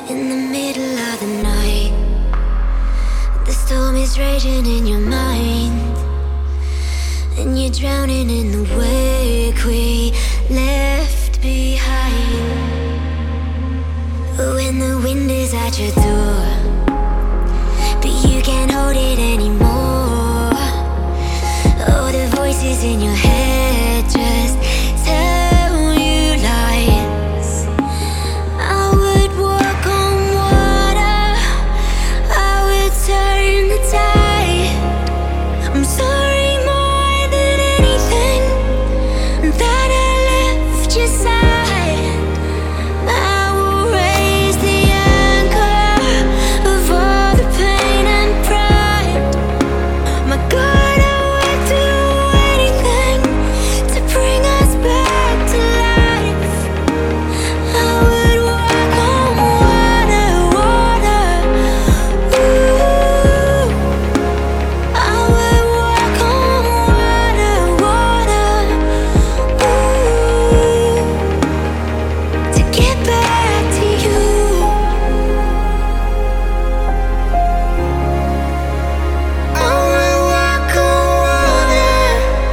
In the middle of the night, the storm is raging in your mind, and you're drowning in the wake we left behind. When the wind is at your door, but you can't hold it anymore. Oh, the voices in your head just tell you lies. I would walk on water, I would turn the tide. I'm sorry more than anything that I left your side. I will raise the anchor of all the pain and pride. My God, I would do anything to bring us back to life. I would walk on water, water. Ooh, I would walk on water, water. Ooh, to get back to you. I would walk on water.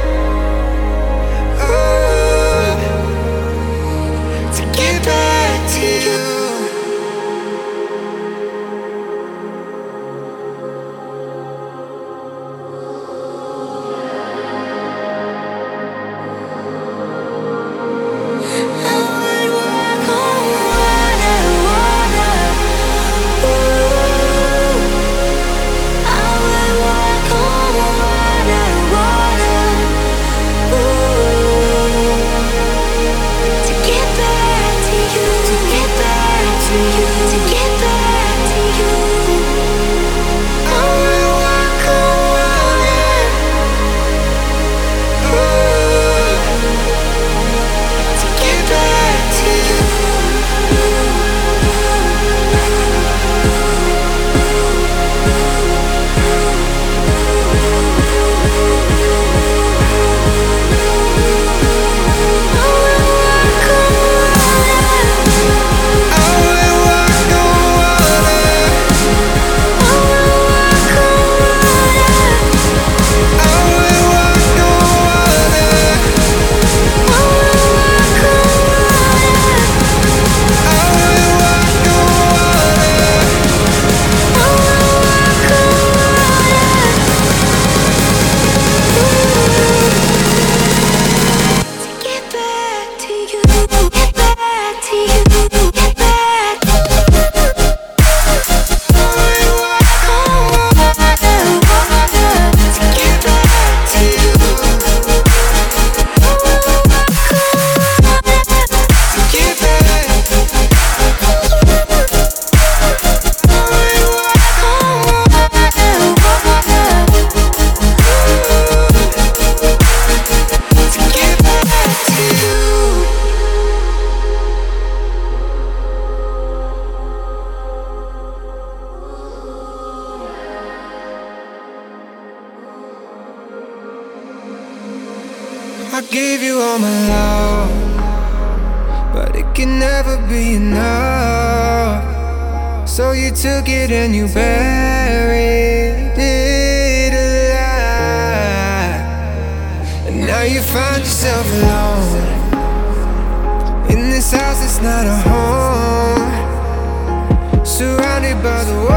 Ooh, to get back to you. I would walk on water, water. Ooh, I would walk on water, water. Ooh, to get back to you, to get back to you, to get back to you. I would walk on water. Ooh, to get back to you. Get back to you, get back to you, get back. I walk on water, water, to get back to you. I walk on water, to get back. I walk on water, water. To get back to you. I gave you all my love, but it can never be enough. So you took it and you buried it alive. And now you found yourself alone in this house that's not a home, surrounded by the